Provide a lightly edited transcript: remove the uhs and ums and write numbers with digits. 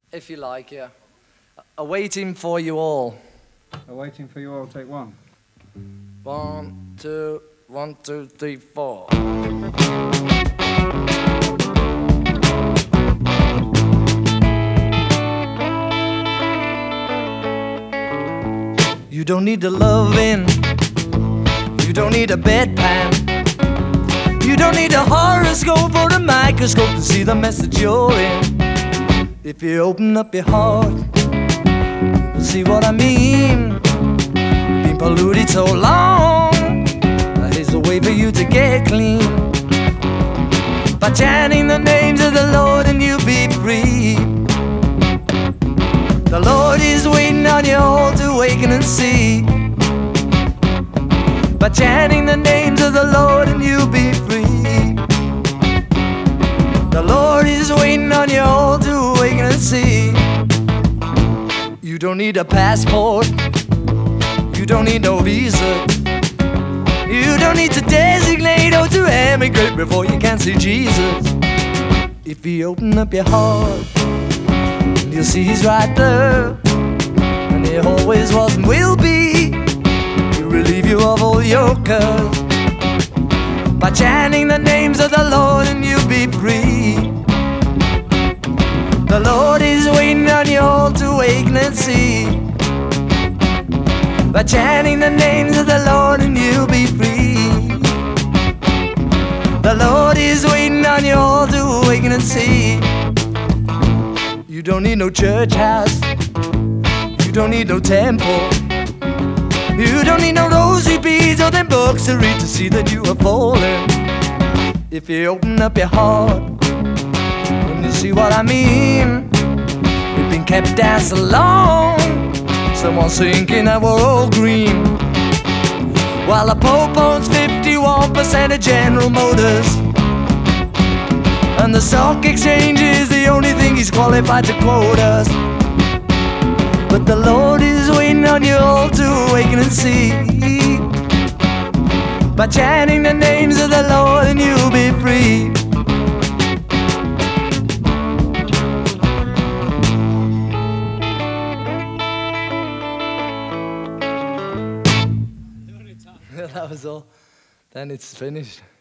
If you like, yeah. Awaiting for you all. Awaiting for you all, take one. 1, 2, 1, 2, 3, 4. You don't need the loving, you don't need a bedpan, you don't need a horoscope or a microscope to see the message you're in. If you open up your heart, you'll see what I mean. Been polluted so long, here's a way for you to get clean. By chanting the names of the Lord and you'll be free. The Lord is waiting on you all to awaken and see. By chanting the names of the Lord and you'll be free. The Lord is waiting on you all to awaken and see. You don't need a passport, you don't need no visa, you don't need to designate or to emigrate before you can see Jesus. If you open up your heart, you'll see He's right there, and He always was and will be. He'll relieve you of all your cares by chanting the names of the Lord and you'll be free. The Lord is waiting on you all to awaken and see. By chanting the names of the Lord and you'll be free. The Lord is waiting on you all to awaken and see. You don't need no church house, you don't need no temple, you don't need no rosary beads or them books to read to see that you are falling. If you open up your heart, then you'll see what I mean. We've been kept down so long, someone's thinking that we're all green, while the Pope owns 51% of General Motors, and the stock exchange is the only thing he's qualified to quote us. But the Lord is waiting on you all to awaken and see. By chanting the names of the Lord and you'll be free. That was all. Then it's finished.